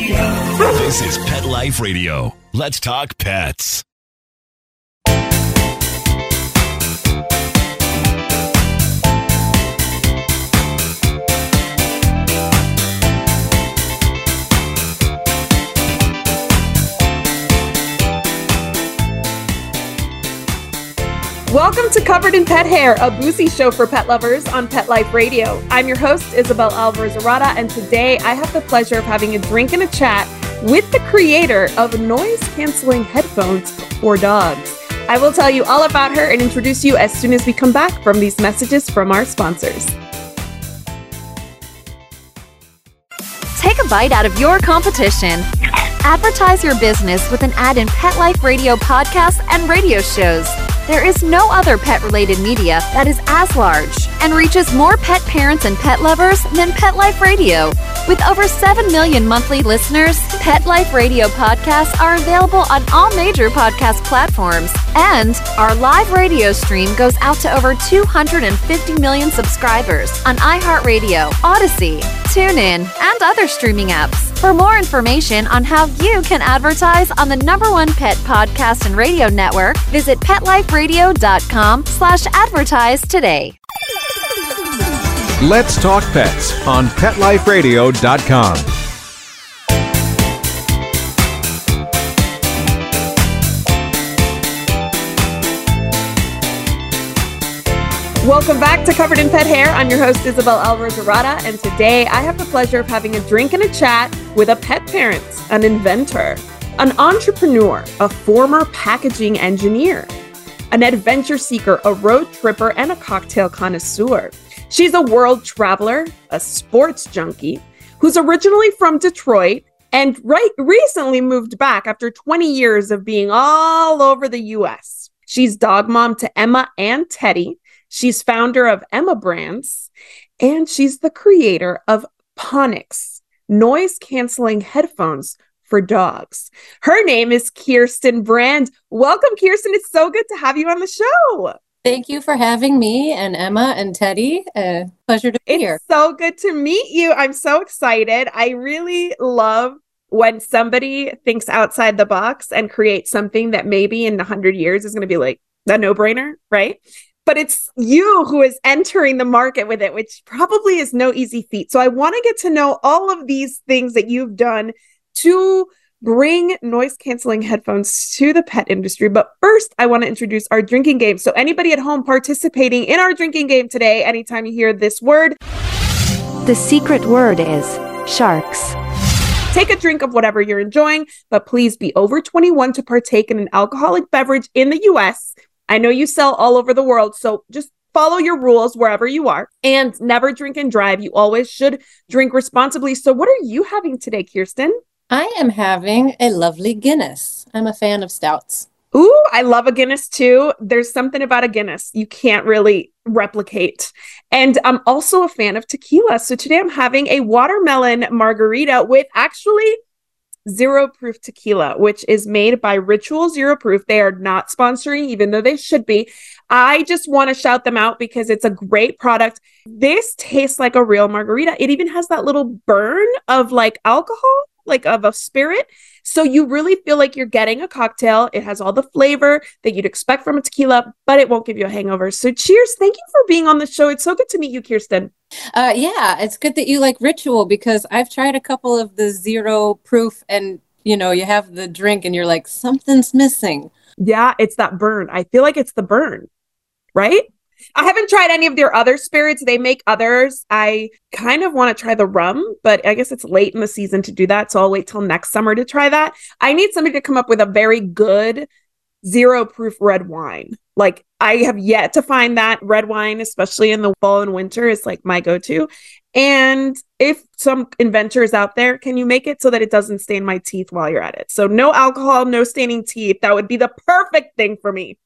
This is Pet Life Radio. Let's talk pets. Welcome to Covered in Pet Hair, a boozy show for pet lovers on Pet Life Radio. I'm your host, Isabel Alvarez-Arata, and today I have the pleasure of having a drink and a chat with the creator of noise-canceling headphones for dogs. I will tell you all about her and introduce you as soon as we come back from these messages from our sponsors. Take a bite out of your competition. Advertise your business with an ad in Pet Life Radio podcasts and radio shows. There is no other pet-related media that is as large and reaches more pet parents and pet lovers than Pet Life Radio. With over 7 million monthly listeners, Pet Life Radio podcasts are available on all major podcast platforms, and our live radio stream goes out to over 250 million subscribers on iHeartRadio, Odyssey, TuneIn, and other streaming apps. For more information on how you can advertise on the #1 pet podcast and radio network, visit PetLifeRadio.com/advertise today. Let's Talk Pets on PetLifeRadio.com. Welcome back to Covered in Pet Hair. I'm your host, Isabel Alvarez-Arata, and today I have the pleasure of having a drink and a chat with a pet parent, an inventor, an entrepreneur, a former packaging engineer, an adventure seeker, a road tripper, and a cocktail connoisseur. She's a world traveler, a sports junkie, who's originally from Detroit and recently moved back after 20 years of being all over the U.S. She's dog mom to Emma and Teddy. She's founder of Emma Brands, and she's the creator of Ponics, noise-canceling headphones for dogs. Her name is Kirsten Brand. Welcome, Kirsten. It's so good to have you on the show. Thank you for having me and Emma and Teddy. Pleasure to be here. It's so good to meet you. I'm so excited. I really love when somebody thinks outside the box and creates something that maybe in 100 years is going to be like a no-brainer, right? But it's you who is entering the market with it, which probably is no easy feat. So I want to get to know all of these things that you've done to bring noise-canceling headphones to the pet industry. But first, I want to introduce our drinking game. So anybody at home participating in our drinking game today, anytime you hear this word, The secret word is sharks. take a drink of whatever you're enjoying, but please be over 21 to partake in an alcoholic beverage in the U.S. I know you sell all over the world, so just follow your rules wherever you are and never drink and drive. You always should drink responsibly. So what are you having today, Kirsten? I am having a lovely Guinness. I'm a fan of stouts. Ooh, I love a Guinness too. There's something about a Guinness you can't really replicate. And I'm also a fan of tequila. So today I'm having a watermelon margarita with actually zero proof tequila, which is made by Ritual Zero Proof. They are not sponsoring, even though they should be. I just want to shout them out because it's a great product. This tastes like a real margarita. It even has that little burn of like alcohol, like of a spirit. So you really feel like you're getting a cocktail. It has all the flavor that you'd expect from a tequila, but it won't give you a hangover. So cheers. Thank you for being on the show. It's so good to meet you, Kirsten. Yeah, it's good that you like Ritual because I've tried a couple of the zero proof and, you have the drink and you're like, something's missing. Yeah, it's that burn. I feel like it's the burn, right? I haven't tried any of their other spirits. They make others. I kind of want to try the rum, but I guess it's late in the season to do that. So I'll wait till next summer to try that. I need somebody to come up with a very good zero proof red wine. Like I have yet to find that. Red wine, especially in the fall and winter, is like my go-to. And if some inventor is out there, can you make it so that it doesn't stain my teeth while you're at it? So no alcohol, no staining teeth. That would be the perfect thing for me.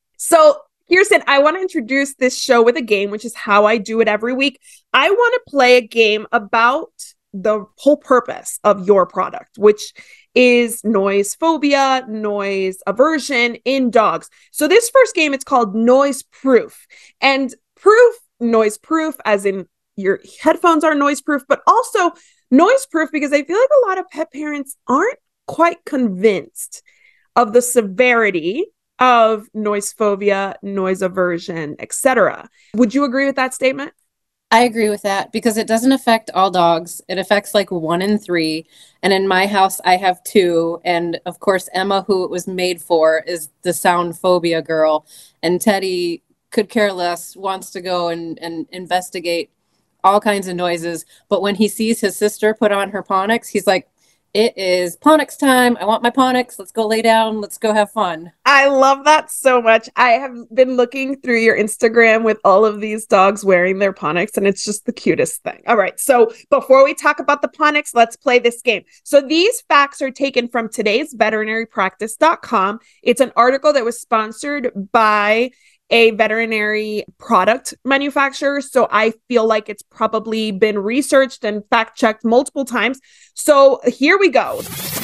So Kirsten, I want to introduce this show with a game, which is how I do it every week. I want to play a game about the whole purpose of your product, which is noise phobia, noise aversion in dogs. So this first game, it's called Noise Proof. And noise proof, as in your headphones are noise proof, but also noise proof because I feel like a lot of pet parents aren't quite convinced of the severity of noise phobia, noise aversion, etc. Would you agree with that statement? I agree with that because it doesn't affect all dogs. It affects like 1 in 3. And in my house, I have 2. And of course, Emma, who it was made for, is the sound phobia girl. And Teddy could care less, wants to go and investigate all kinds of noises. But when he sees his sister put on her Ponics, he's like, it is Ponics time. I want my Ponics. Let's go lay down. Let's go have fun. I love that so much. I have been looking through your Instagram with all of these dogs wearing their Ponics, and it's just the cutest thing. All right. So before we talk about the Ponics, let's play this game. So these facts are taken from today's veterinarypractice.com. It's an article that was sponsored by a veterinary product manufacturer. So I feel like it's probably been researched and fact checked multiple times. So here we go.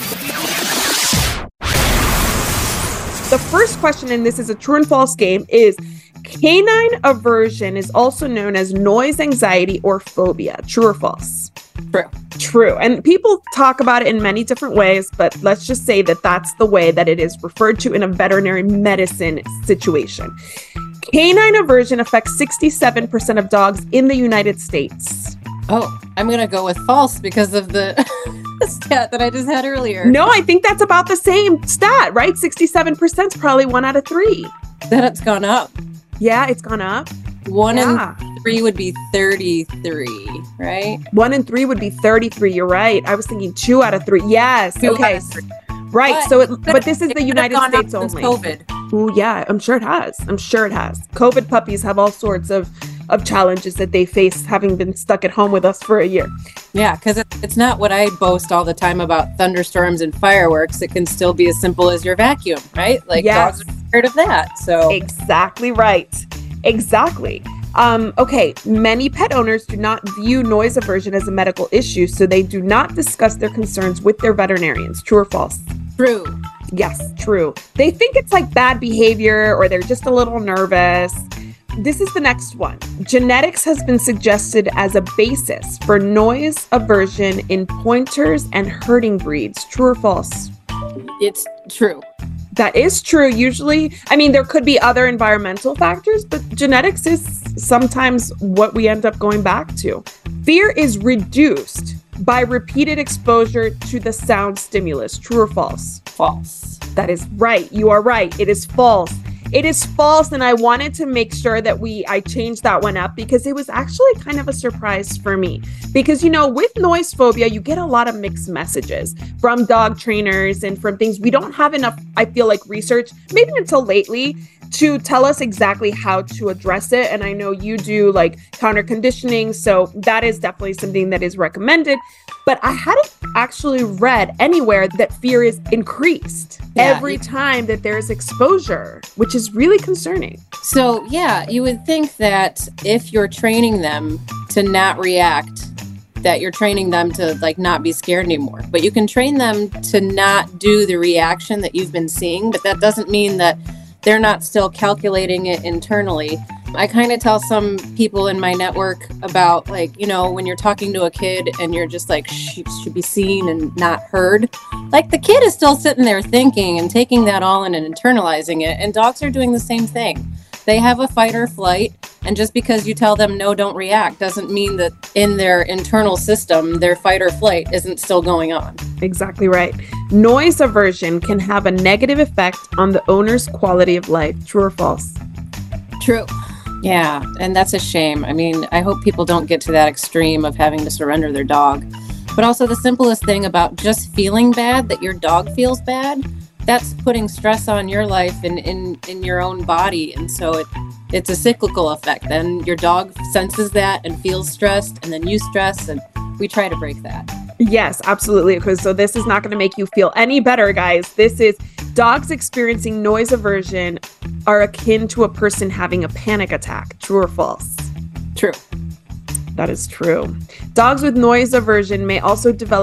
The first question, and this is a true and false game, is canine aversion is also known as noise anxiety or phobia. True or false? True. True. And people talk about it in many different ways, but let's just say that that's the way that it is referred to in a veterinary medicine situation. Canine aversion affects 67% of dogs in the United States. Oh, I'm going to go with false because of the stat that I just had earlier. No, I think that's about the same stat, right? 67% is probably 1 out of 3. Then it's gone up. Yeah, it's gone up. 1 in 3 would be 33, right? 1 in 3 would be 33. You're right. I was thinking 2 out of 3. Yes. 2 okay. out of 3. Right. But this is the United States only. COVID. Oh, yeah. I'm sure it has. COVID puppies have all sorts of challenges that they face having been stuck at home with us for a year. Yeah, because it's not what I boast all the time about thunderstorms and fireworks. It can still be as simple as your vacuum, right? Like dogs are scared of that. So exactly right. Exactly. Okay. Many pet owners do not view noise aversion as a medical issue, so they do not discuss their concerns with their veterinarians. True or false? True. Yes, true. They think it's like bad behavior or they're just a little nervous. This is the next one. Genetics has been suggested as a basis for noise aversion in pointers and herding breeds. True or false? It's true. That is true. Usually, I mean, there could be other environmental factors, but genetics is sometimes what we end up going back to. Fear is reduced by repeated exposure to the sound stimulus. True or false? False. That is right. You are right. It is false. It is false, and I wanted to make sure that I changed that one up because it was actually kind of a surprise for me. Because, with noise phobia, you get a lot of mixed messages from dog trainers and from things. We don't have enough, I feel like, research, maybe until lately, to tell us exactly how to address it. And I know you do like counter conditioning, so that is definitely something that is recommended. But I hadn't actually read anywhere that fear is increased every time that there's exposure, which is really concerning. So, you would think that if you're training them to not react, that you're training them to like not be scared anymore. But you can train them to not do the reaction that you've been seeing, but that doesn't mean that they're not still calculating it internally. I kind of tell some people in my network about like, when you're talking to a kid and you're just like, should be seen and not heard. Like the kid is still sitting there thinking and taking that all in and internalizing it. And dogs are doing the same thing. They have a fight or flight. And just because you tell them, no, don't react, doesn't mean that in their internal system, their fight or flight isn't still going on. Exactly right. Noise aversion can have a negative effect on the owner's quality of life. True or false? True. Yeah, and that's a shame. I mean, I hope people don't get to that extreme of having to surrender their dog. But also the simplest thing about just feeling bad, that your dog feels bad, that's putting stress on your life and in your own body. And so it's a cyclical effect. Then your dog senses that and feels stressed, and then you stress, and we try to break that. Yes, absolutely. Because so this is not going to make you feel any better, guys. This is dogs experiencing noise aversion are akin to a person having a panic attack. True or false? True. That is true. Dogs with noise aversion may also develop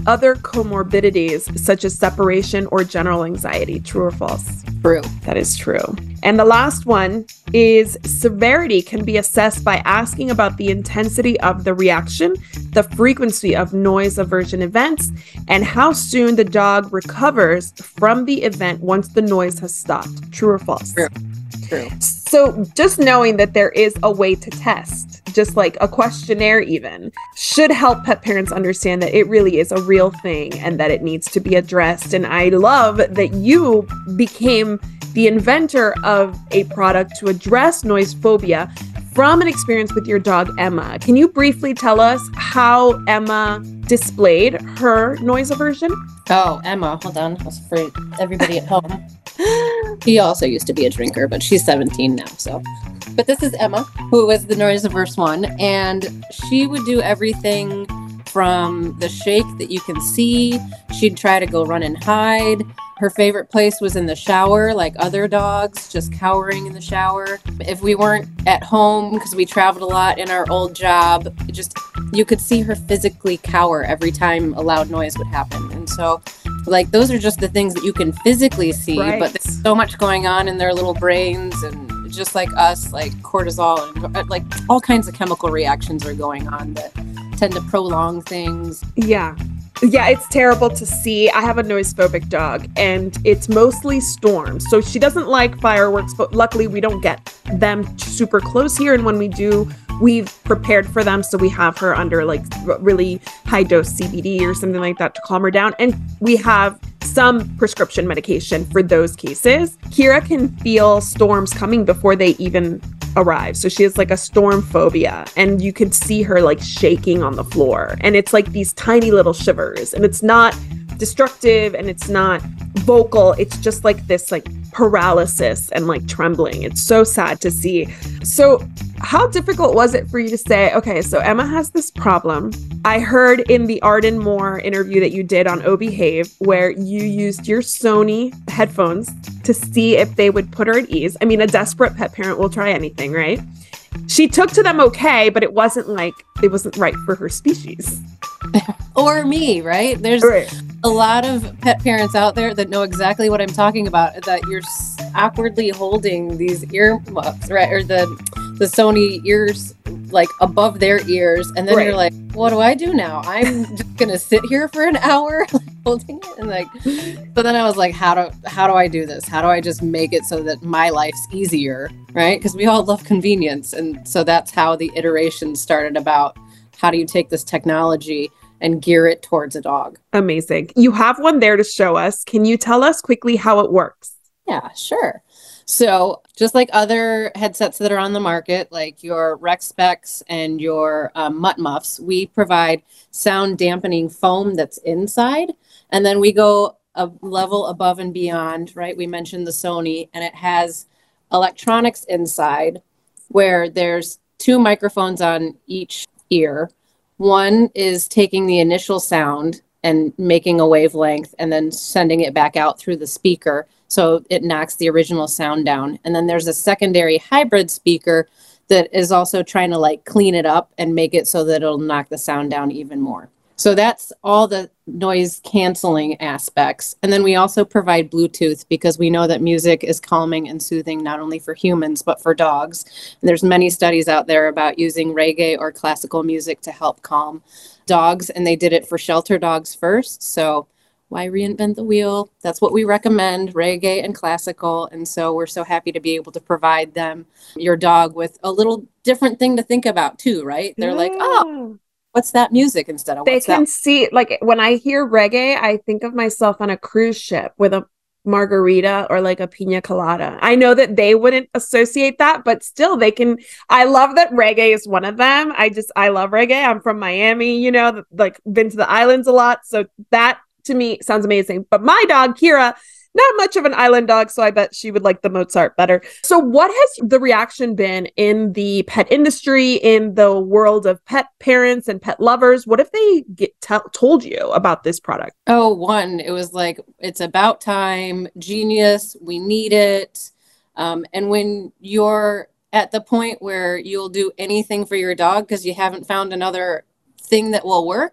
other comorbidities such as separation or general anxiety. True or false? True. That is true. And the last one is severity can be assessed by asking about the intensity of the reaction, the frequency of noise aversion events, and how soon the dog recovers from the event once the noise has stopped. True or false? True. True. So just knowing that there is a way to test, just like a questionnaire even, should help pet parents understand that it really is a real thing and that it needs to be addressed. And I love that you became the inventor of a product to address noise phobia from an experience with your dog, Emma. Can you briefly tell us how Emma displayed her noise aversion? Oh, Emma, hold on. I was afraid everybody at home. He also used to be a drinker, but she's 17 now, so. But this is Emma, who was the noise averse one, and she would do everything from the shake that you can see. She'd try to go run and hide. Her favorite place was in the shower, like other dogs, just cowering in the shower. If we weren't at home, because we traveled a lot in our old job, you could see her physically cower every time a loud noise would happen. And so, like, those are just the things that you can physically see, right. But there's so much going on in their little brains, and just like us, like cortisol and like all kinds of chemical reactions are going on that tend to prolong things. Yeah, it's terrible to see. I have a noise phobic dog and it's mostly storms. So she doesn't like fireworks, but luckily we don't get them super close here. And when we do, we've prepared for them. So we have her under like really high dose CBD or something like that to calm her down. And we have some prescription medication for those cases. Kira can feel storms coming before they even arrive. So she has like a storm phobia, and you can see her like shaking on the floor. And it's like these tiny little shivers, and it's not destructive and it's not vocal. It's just like this like paralysis and like trembling. It's so sad to see. So how difficult was it for you to say, okay, so Emma has this problem. I heard in the Arden Moore interview that you did on Oh Behave, where you used your Sony headphones to see if they would put her at ease. I mean, a desperate pet parent will try anything, right? She took to them okay, but it wasn't right for her species. Or me, right? There's a lot of pet parents out there that know exactly what I'm talking about, that you're awkwardly holding these earmuffs, right? Or the Sony ears like above their ears. And then you're like, what do I do now? I'm just going to sit here for an hour like, holding it. And like, so then I was like, how do I do this? How do I just make it so that my life's easier? Right? Because we all love convenience. And so that's how the iteration started about how do you take this technology and gear it towards a dog. Amazing. You have one there to show us. Can you tell us quickly how it works? Yeah, sure. So just like other headsets that are on the market, like your Rex Specs and your Mutt Muffs, we provide sound dampening foam that's inside. And then we go a level above and beyond, right? We mentioned the Sony, and it has electronics inside where there's 2 microphones on each ear. One is taking the initial sound and making a wavelength and then sending it back out through the speaker, so it knocks the original sound down. And then there's a secondary hybrid speaker that is also trying to like clean it up and make it so that it'll knock the sound down even more. So that's all the noise canceling aspects. And then we also provide Bluetooth, because we know that music is calming and soothing, not only for humans, but for dogs. And there's many studies out there about using reggae or classical music to help calm dogs. And they did it for shelter dogs first. So why reinvent the wheel? That's what we recommend, reggae and classical. And so we're so happy to be able to provide them, your dog, with a little different thing to think about too, right? They're like, oh, what's that music instead of what's that? They can see, like when I hear reggae, I think of myself on a cruise ship with a margarita or like a pina colada. I know that they wouldn't associate that, but still they can. I love that reggae is one of them. I love reggae. I'm from Miami, you know, like been to the islands a lot. So that to me sounds amazing. But my dog, Kira, not much of an island dog, so I bet she would like the Mozart better. So what has the reaction been in the pet industry, in the world of pet parents and pet lovers? What if they told you about this product? Oh, one, it was like, it's about time, genius, we need it. And when you're at the point where you'll do anything for your dog because you haven't found another thing that will work,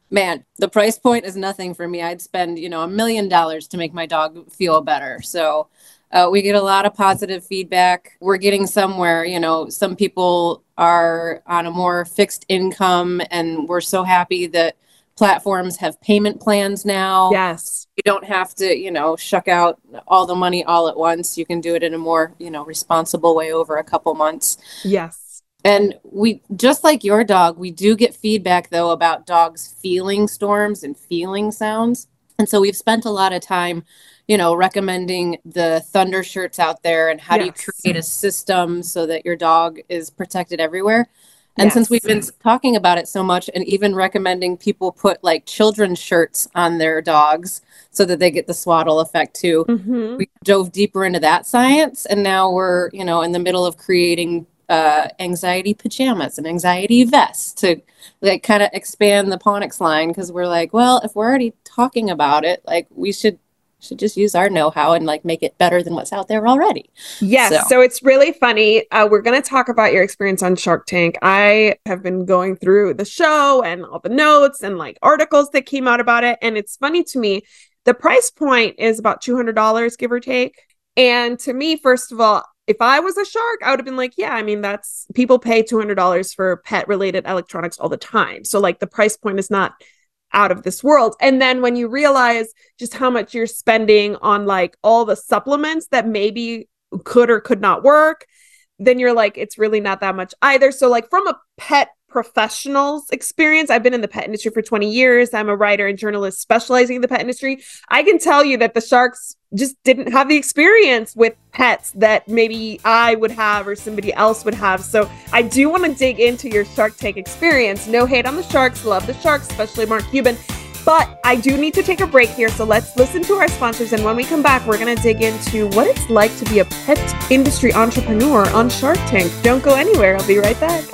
Man, the price point is nothing for me. I'd spend, $1 million to make my dog feel better. So we get a lot of positive feedback. We're getting somewhere, some people are on a more fixed income, and we're so happy that platforms have payment plans now. Yes. You don't have to, shuck out all the money all at once. You can do it in a more, responsible way over a couple months. Yes. And we, just like your dog, we do get feedback, though, about dogs feeling storms and feeling sounds. And so we've spent a lot of time, recommending the Thunder shirts out there and how do you create a system so that your dog is protected everywhere. And since we've been talking about it so much, and even recommending people put like children's shirts on their dogs so that they get the swaddle effect too, we dove deeper into that science. And now we're, in the middle of creating anxiety pajamas and anxiety vests to like kind of expand the Pawnex line, because we're like, well, if we're already talking about it, like we should just use our know-how and like make it better than what's out there already. Yes. So it's really funny. We're going to talk about your experience on Shark Tank. I have been going through the show and all the notes and like articles that came out about it. And it's funny to me, the price point is about $200, give or take. And to me, first of all, if I was a shark, I would have been like, yeah, I mean, that's people pay $200 for pet related electronics all the time. So like the price point is not out of this world. And then when you realize just how much you're spending on like all the supplements that maybe could or could not work, then you're like, it's really not that much either. So like from a pet professional's experience, I've been in the pet industry for 20 years. I'm a writer and journalist specializing in the pet industry. I can tell you that the sharks just didn't have the experience with pets that maybe I would have or somebody else would have. So I do want to dig into your Shark Tank experience. No hate on the sharks, love the sharks, especially Mark Cuban. But I do need to take a break here. So let's listen to our sponsors. And when we come back, we're going to dig into what it's like to be a pet industry entrepreneur on Shark Tank. Don't go anywhere. I'll be right back.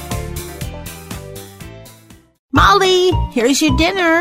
Molly, here's your dinner.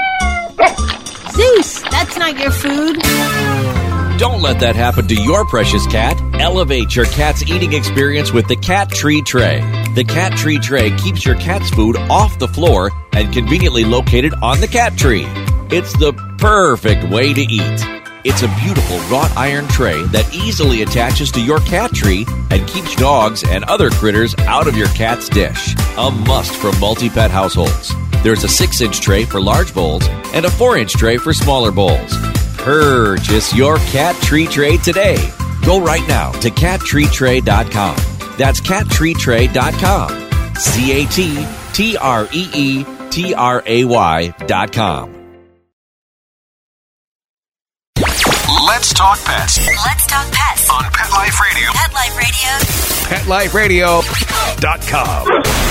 Zeus, that's not your food. Don't let that happen to your precious cat. Elevate your cat's eating experience with the Cat Tree Tray. The Cat Tree Tray keeps your cat's food off the floor and conveniently located on the cat tree. It's the perfect way to eat. It's a beautiful wrought iron tray that easily attaches to your cat tree and keeps dogs and other critters out of your cat's dish. A must for multi-pet households. There's a 6-inch tray for large bowls and a 4-inch tray for smaller bowls. Purchase your Cat Tree Tray today. Go right now to cattreetray.com. That's cattreetray.com. cattreetray.com. Let's talk pets. Let's talk pets On Pet Life Radio. Pet Life Radio. PetLifeRadio.com.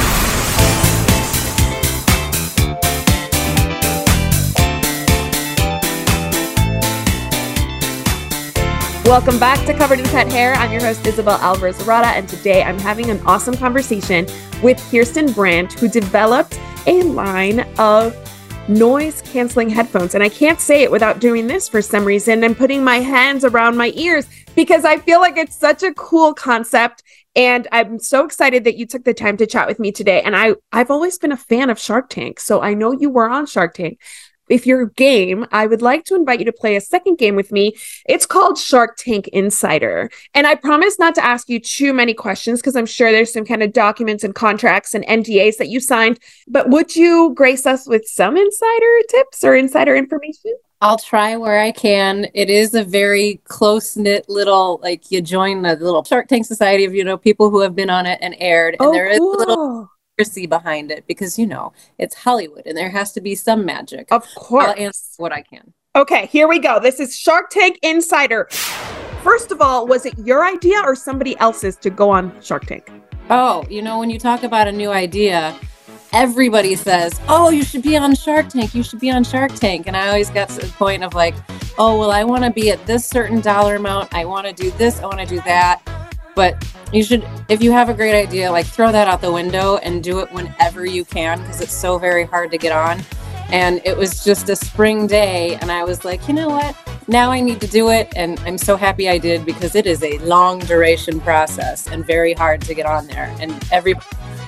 Welcome back to Covered in Pet Hair. I'm your host, Isabel Alvarez-Arata, and today I'm having an awesome conversation with Kirsten Brandt, who developed a line of noise-canceling headphones. And I can't say it without doing this for some reason and putting my hands around my ears because I feel like it's such a cool concept. And I'm so excited that you took the time to chat with me today. And I've always been a fan of Shark Tank, so I know you were on Shark Tank. If you're game, I would like to invite you to play a second game with me. It's called Shark Tank Insider. And I promise not to ask you too many questions because I'm sure there's some kind of documents and contracts and NDAs that you signed. But would you grace us with some insider tips or insider information? I'll try where I can. It is a very close-knit little, like you join the little Shark Tank society of, people who have been on it and aired. And there is a little behind it because it's Hollywood and there has to be some magic. Of course. I'll answer what I can. Okay, here we go. This is Shark Tank Insider. First of all, was it your idea or somebody else's to go on Shark Tank? Oh, when you talk about a new idea, everybody says, oh, you should be on Shark Tank. You should be on Shark Tank. And I always got to the point of like, oh, well, I want to be at this certain dollar amount. I want to do this. I want to do that. But you should, if you have a great idea, like throw that out the window and do it whenever you can because it's so very hard to get on. And it was just a spring day and I was like, you know what? Now I need to do it. And I'm so happy I did because it is a long duration process and very hard to get on there. And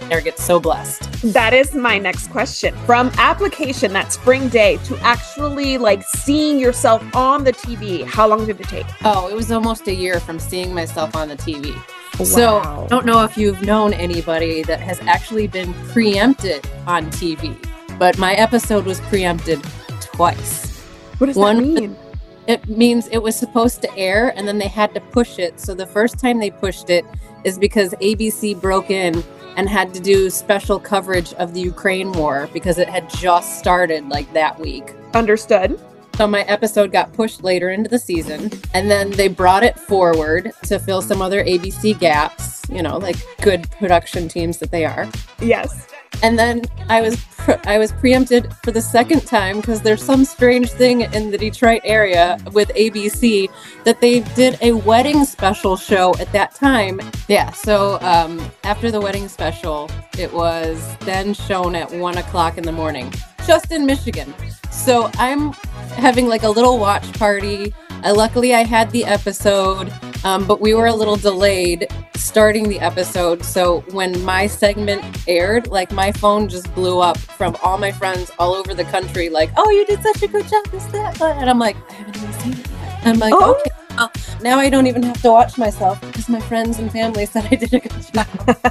there gets so blessed. That is my next question. From application that spring day to actually like seeing yourself on the TV, how long did it take? Oh, it was almost a year from seeing myself on the TV. Wow. So I don't know if you've known anybody that has actually been preempted on TV, but my episode was preempted twice. What does that mean? It means it was supposed to air and then they had to push it. So the first time they pushed it is because ABC broke in and had to do special coverage of the Ukraine war because it had just started like that week. Understood. So my episode got pushed later into the season, and then they brought it forward to fill some other ABC gaps, you know, like good production teams that they are. Yes. And then I was preempted for the second time because there's some strange thing in the Detroit area with ABC that they did a wedding special show at that time. Yeah, so after the wedding special, it was then shown at 1:00 in the morning, just in Michigan. So I'm having like a little watch party. Luckily, I had the episode, but we were a little delayed starting the episode. So when my segment aired, like my phone just blew up from all my friends all over the country. Like, oh, you did such a good job, this, that. And I'm like, I haven't even seen it yet. I'm like, okay. Well, now I don't even have to watch myself because my friends and family said I did a good job.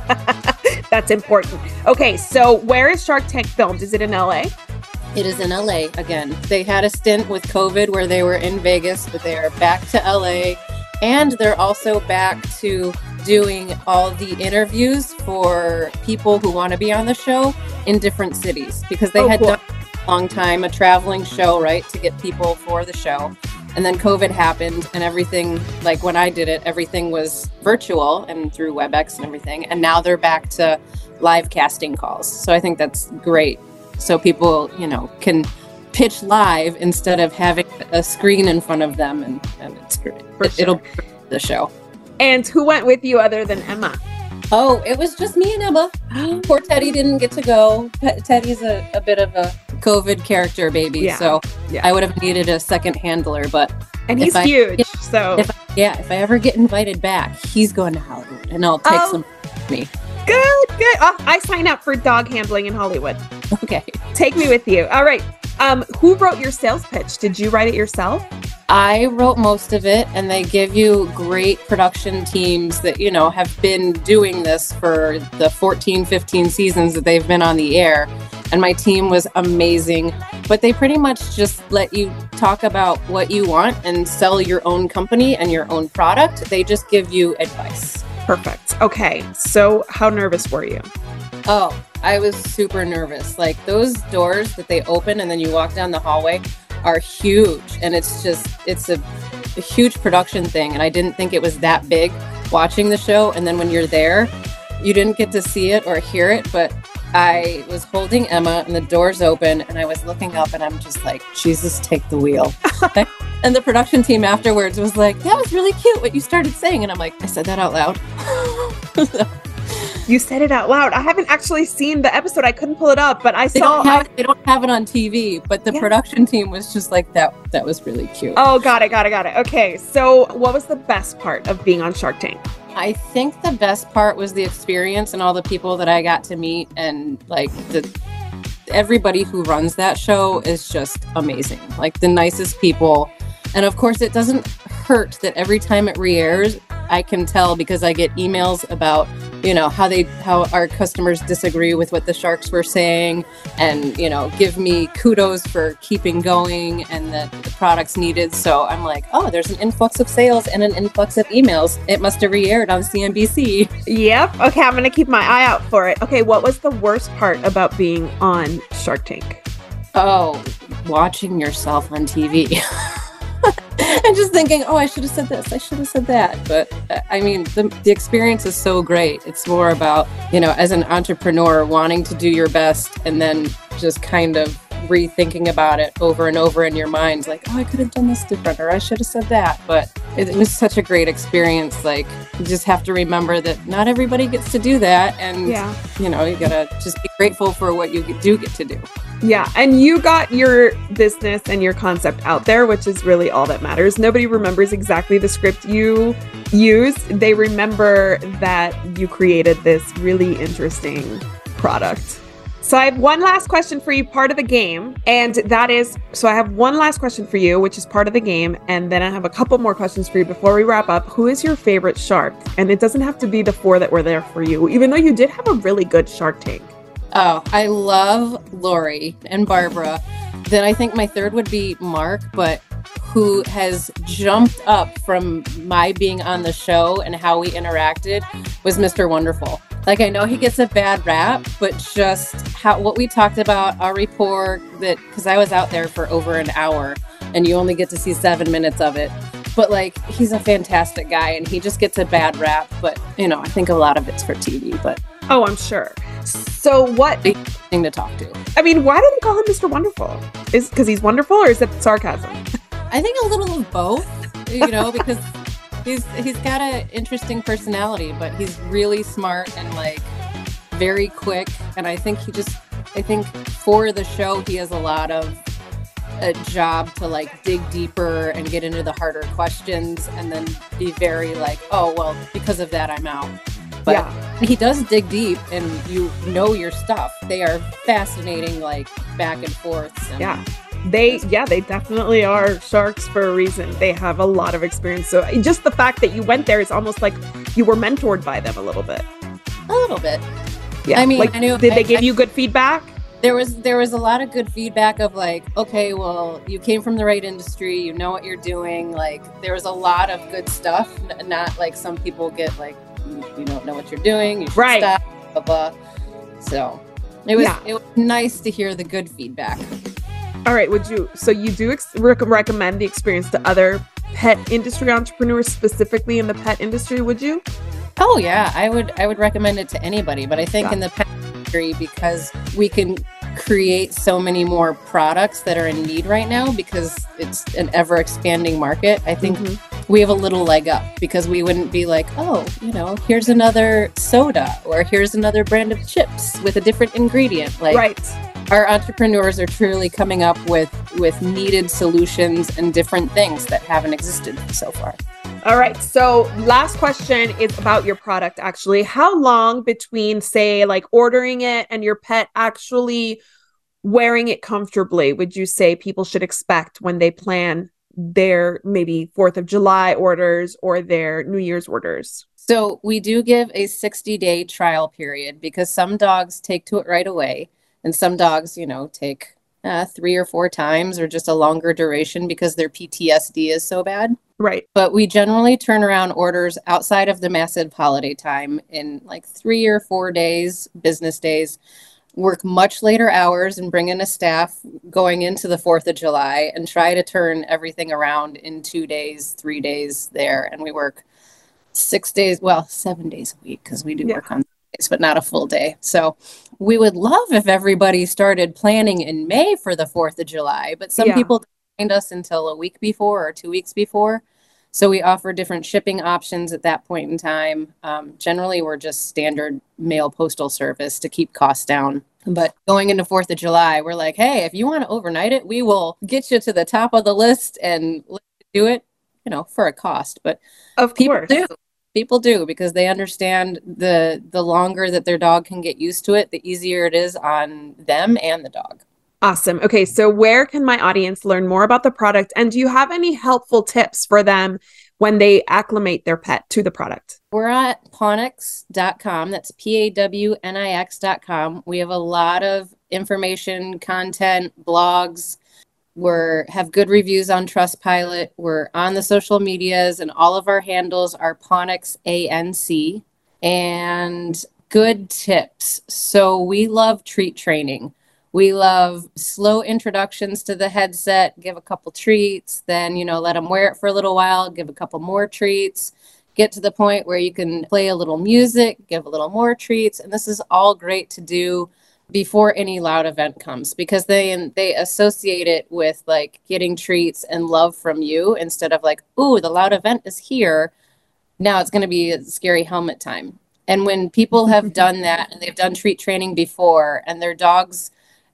That's important. Okay, so where is Shark Tank filmed? Is it in LA? It is in LA again. They had a stint with COVID where they were in Vegas, but they are back to LA. And they're also back to doing all the interviews for people who want to be on the show in different cities because they had done a long time a traveling show, right, to get people for the show. And then COVID happened and everything, like when I did it, everything was virtual and through WebEx and everything. And now they're back to live casting calls. So I think that's great. So people, you know, can pitch live instead of having a screen in front of them, and it's great. It'll be the show. And who went with you other than Emma? Oh, it was just me and Emma. Poor Teddy didn't get to go. Teddy's a bit of a COVID character baby, so I would have needed a second handler. But and he's huge, so if I ever get invited back, he's going to Hollywood, and I'll take some with me. Good. I sign up for dog handling in Hollywood. Okay. Take me with you. All right. Who wrote your sales pitch? Did you write it yourself? I wrote most of it, and they give you great production teams that, you know, have been doing this for the 14, 15 seasons that they've been on the air. And my team was amazing, but they pretty much just let you talk about what you want and sell your own company and your own product. They just give you advice. Perfect. Okay. So how nervous were you? Oh, I was super nervous. Like those doors that they open and then you walk down the hallway are huge. And it's a huge production thing. And I didn't think it was that big watching the show. And then when you're there, you didn't get to see it or hear it. But I was holding Emma and the doors open and I was looking up and I'm just like, Jesus, take the wheel. And the production team afterwards was like, that was really cute what you started saying. And I'm like, I said that out loud. You said it out loud. I haven't actually seen the episode. I couldn't pull it up, but I saw. They don't have it on TV, but the production team was just like, that was really cute. Oh, got it. Okay, so what was the best part of being on Shark Tank? I think the best part was the experience and all the people that I got to meet, and like everybody who runs that show is just amazing. Like the nicest people. And of course, it doesn't hurt that every time it re-airs, I can tell because I get emails about, you know, how our customers disagree with what the Sharks were saying and, you know, give me kudos for keeping going and that the product's needed. So I'm like, oh, there's an influx of sales and an influx of emails. It must have re-aired on CNBC. Yep. Okay, I'm going to keep my eye out for it. Okay, what was the worst part about being on Shark Tank? Oh, watching yourself on TV. And just thinking, oh, I should have said this, I should have said that. But I mean, the experience is so great. It's more about, you know, as an entrepreneur, wanting to do your best and then just kind of rethinking about it over and over in your mind. Like, oh, I could have done this different, or I should have said that. But it was such a great experience. Like, you just have to remember that not everybody gets to do that. And, you know, you got to just be grateful for what you do get to do. Yeah, and you got your business and your concept out there, which is really all that matters. Nobody remembers exactly the script you used. They remember that you created this really interesting product. So I have one last question for you, part of the game. And that is, so I have one last question for you, which is part of the game. And then I have a couple more questions for you before we wrap up. Who is your favorite shark? And it doesn't have to be the 4 that were there for you, even though you did have a really good Shark Tank. Oh, I love Lori and Barbara. Then I think my third would be Mark, but who has jumped up from my being on the show and how we interacted was Mr. Wonderful. Like, I know he gets a bad rap, but just what we talked about, our rapport, that because I was out there for over an hour and you only get to see 7 minutes of it. But like, he's a fantastic guy and he just gets a bad rap. But, you know, I think a lot of it's for TV, but. Oh, I'm sure. So what? Thing to talk to. I mean, why do they call him Mr. Wonderful? Is because he's wonderful, or is it sarcasm? I think a little of both, you know, because he's got an interesting personality, but he's really smart and like very quick. And I think for the show, he has a lot of a job to like dig deeper and get into the harder questions and then be very like, oh, well, because of that, I'm out. But yeah, he does dig deep and you know your stuff. They are fascinating, like back and forth. And yeah. They definitely are sharks for a reason. They have a lot of experience. So just the fact that you went there is almost like you were mentored by them a little bit. A little bit. Yeah. I mean, like, did they give you good feedback? There was a lot of good feedback of like, okay, well, you came from the right industry, you know what you're doing. Like, there was a lot of good stuff. Not like some people get like, you don't know what you're doing. You should stop. Blah, blah. So it was nice to hear the good feedback. All right. You do recommend the experience to other pet industry entrepreneurs, specifically in the pet industry, would you? Oh yeah, I would recommend it to anybody, but I think in the pet industry, because we can create so many more products that are in need right now because it's an ever expanding market. I think we have a little leg up because we wouldn't be like, oh, you know, here's another soda or here's another brand of chips with a different ingredient. Like, right. Our entrepreneurs are truly coming up with needed solutions and different things that haven't existed so far. All right. So last question is about your product, actually. How long between, say, like ordering it and your pet actually wearing it comfortably would you say people should expect when they plan their maybe 4th of July orders or their New Year's orders? So we do give a 60-day trial period because some dogs take to it right away. And some dogs, you know, take 3 or 4 times or just a longer duration because their PTSD is so bad. Right. But we generally turn around orders outside of the massive holiday time in like 3 or 4 days, business days, work much later hours and bring in a staff going into the 4th of July and try to turn everything around in 2 days, 3 days there. And we work 7 days a week because we do work on days, but not a full day. So we would love if everybody started planning in May for the 4th of July, but some people find us until a week before or 2 weeks before. So we offer different shipping options at that point in time. Generally, we're just standard mail postal service to keep costs down. But going into 4th of July, we're like, hey, if you want to overnight it, we will get you to the top of the list and let you do it, you know, for a cost. But of course. People do because they understand the longer that their dog can get used to it, the easier it is on them and the dog. Awesome. Okay, so where can my audience learn more about the product? And do you have any helpful tips for them when they acclimate their pet to the product? We're at pawnix.com. That's PAWNIX.com. We have a lot of information, content, blogs. Have good reviews on Trustpilot. We're on the social medias, and all of our handles are Pawnix ANC. And good tips. So we love treat training. We love slow introductions to the headset, give a couple treats, then, you know, let them wear it for a little while, give a couple more treats, get to the point where you can play a little music, give a little more treats. And this is all great to do before any loud event comes because they associate it with like getting treats and love from you instead of like, ooh, the loud event is here. Now it's going to be a scary helmet time. And when people have done that and they've done treat training before and their dogs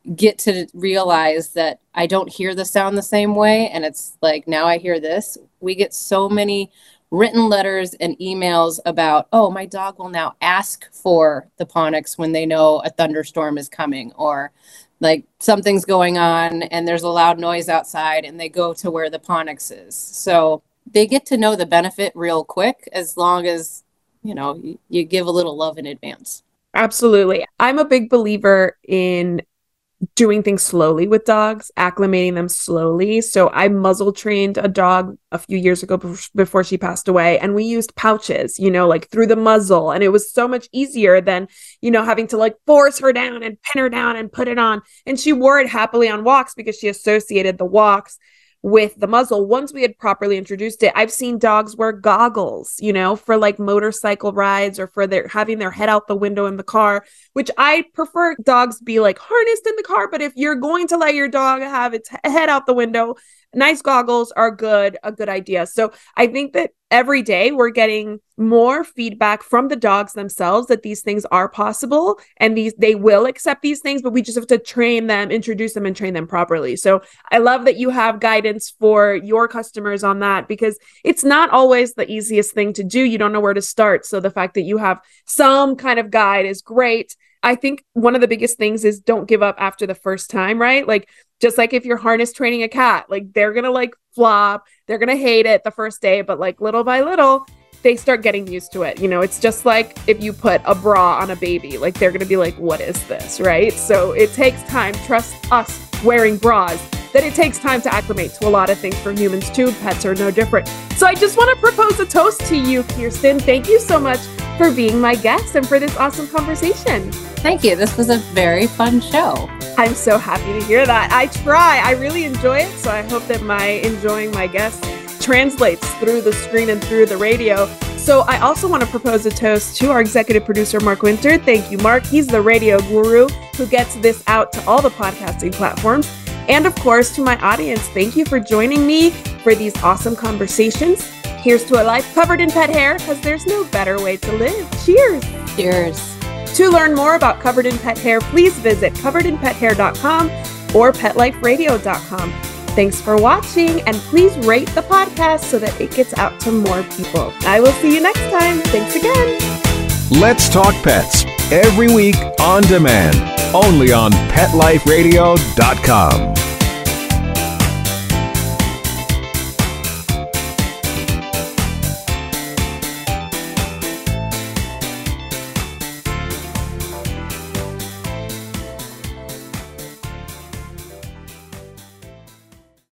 get to realize that I don't hear the sound the same way. And it's like, now I hear this. We get so many written letters and emails about, oh, my dog will now ask for the Ponix when they know a thunderstorm is coming, or like something's going on and there's a loud noise outside and they go to where the Ponix is. So they get to know the benefit real quick, as long as, you know, you give a little love in advance. Absolutely. I'm a big believer in doing things slowly with dogs, acclimating them slowly. So I muzzle trained a dog a few years ago before she passed away, and we used pouches, you know, like through the muzzle. And it was so much easier than, you know, having to like force her down and pin her down and put it on. And she wore it happily on walks because she associated the walks with the muzzle. Once we had properly introduced it, I've seen dogs wear goggles, you know, for like motorcycle rides or for their having their head out the window in the car, which I prefer dogs be like harnessed in the car. But if you're going to let your dog have its head out the window, nice goggles are a good idea. So I think that every day we're getting more feedback from the dogs themselves that these things are possible and they will accept these things, but we just have to train them, introduce them and train them properly. So I love that you have guidance for your customers on that, because it's not always the easiest thing to do. You don't know where to start. So the fact that you have some kind of guide is great. I think one of the biggest things is don't give up after the first time, right? Like, just like if you're harness training a cat, like they're going to like flop, they're going to hate it the first day, but like little by little, they start getting used to it. You know, it's just like if you put a bra on a baby, like they're going to be like, what is this? Right? So it takes time. Trust us wearing bras, that it takes time to acclimate to a lot of things for humans too. Pets are no different. So I just want to propose a toast to you, Kirsten. Thank you so much for being my guest and for this awesome conversation. Thank you. This was a very fun show. I'm so happy to hear that. I really enjoy it. So I hope that my enjoying my guests translates through the screen and through the radio. So I also want to propose a toast to our executive producer, Mark Winter. Thank you, Mark. He's the radio guru who gets this out to all the podcasting platforms. And of course, to my audience, thank you for joining me for these awesome conversations. Here's to a life covered in pet hair, because there's no better way to live. Cheers. Cheers. To learn more about Covered in Pet Hair, please visit coveredinpethair.com or petliferadio.com. Thanks for watching, and please rate the podcast so that it gets out to more people. I will see you next time. Thanks again. Let's Talk Pets, every week on demand, only on PetLifeRadio.com.